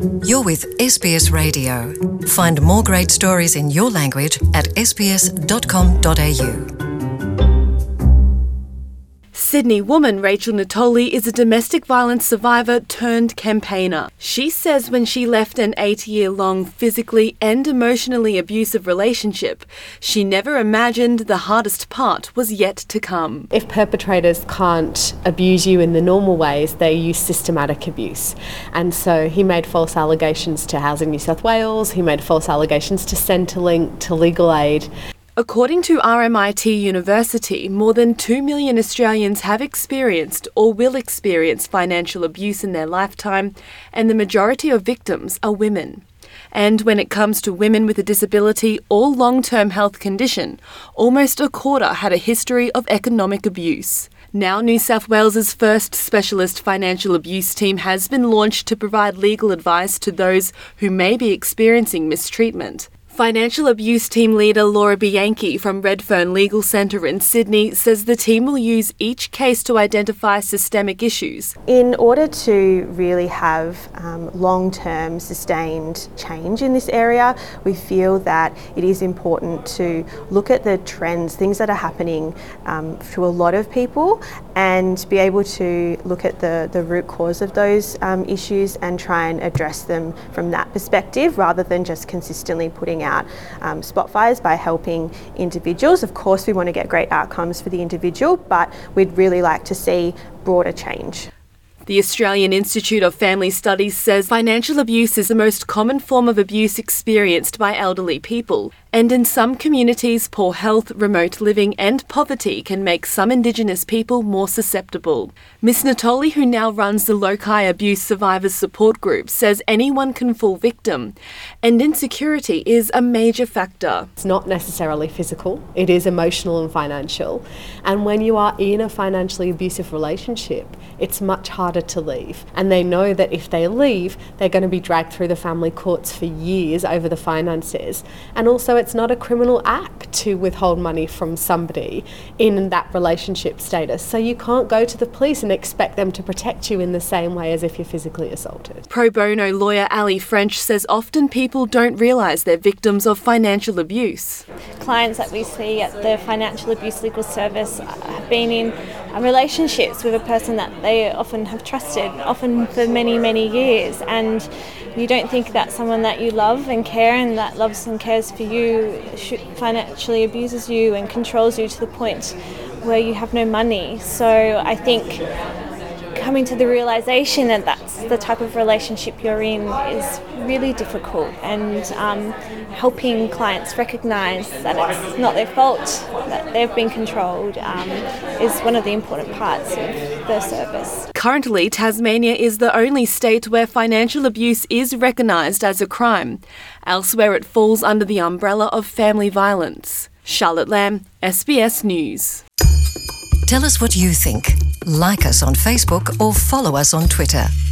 You're with SBS Radio. Find more great stories in your language at sbs.com.au. Sydney woman Rachel Natoli is a domestic violence survivor turned campaigner. She says when she left an 8-year-long physically and emotionally abusive relationship, she never imagined the hardest part was yet to come. If perpetrators can't abuse you in the normal ways, they use systematic abuse. And so he made false allegations to Housing New South Wales, he made false allegations to Centrelink, to Legal Aid. According to RMIT University, more than 2 million Australians have experienced or will experience financial abuse in their lifetime, and the majority of victims are women. And when it comes to women with a disability or long-term health condition, almost a quarter had a history of economic abuse. Now New South Wales's first specialist financial abuse team has been launched to provide legal advice to those who may be experiencing mistreatment. Financial abuse team leader Laura Bianchi from Redfern Legal Centre in Sydney says the team will use each case to identify systemic issues. In order to really have long-term sustained change in this area, we feel that it is important to look at the trends, things that are happening to a lot of people, and be able to look at the root cause of those issues and try and address them from that perspective, rather than just consistently putting out spot fires by helping individuals. Of course, we want to get great outcomes for the individual, but we'd really like to see broader change. The Australian Institute of Family Studies says financial abuse is the most common form of abuse experienced by elderly people, and in some communities, poor health, remote living and poverty can make some Indigenous people more susceptible. Ms Natoli, who now runs the Loci Abuse Survivors Support Group, says anyone can fall victim, and insecurity is a major factor. It's not necessarily physical, it is emotional and financial. And when you are in a financially abusive relationship, it's much harder to leave. And they know that if they leave, they're going to be dragged through the family courts for years over the finances. And also, it's not a criminal act to withhold money from somebody in that relationship status. So you can't go to the police and expect them to protect you in the same way as if you're physically assaulted. Pro bono lawyer Ali French says often people don't realise they're victims of financial abuse. Clients that we see at the Financial Abuse Legal Service have been in relationships with a person that they often have trusted, often for many, many years, and you don't think that someone that you love and care and that loves and cares for you financially abuses you and controls you to the point where you have no money. So I think coming to the realisation that that's the type of relationship you're in is really difficult, and helping clients recognise that it's not their fault, that they've been controlled, is one of the important parts of the service. Currently, Tasmania is the only state where financial abuse is recognised as a crime. Elsewhere, it falls under the umbrella of family violence. Charlotte Lamb, SBS News. Tell us what you think. Like us on Facebook or follow us on Twitter.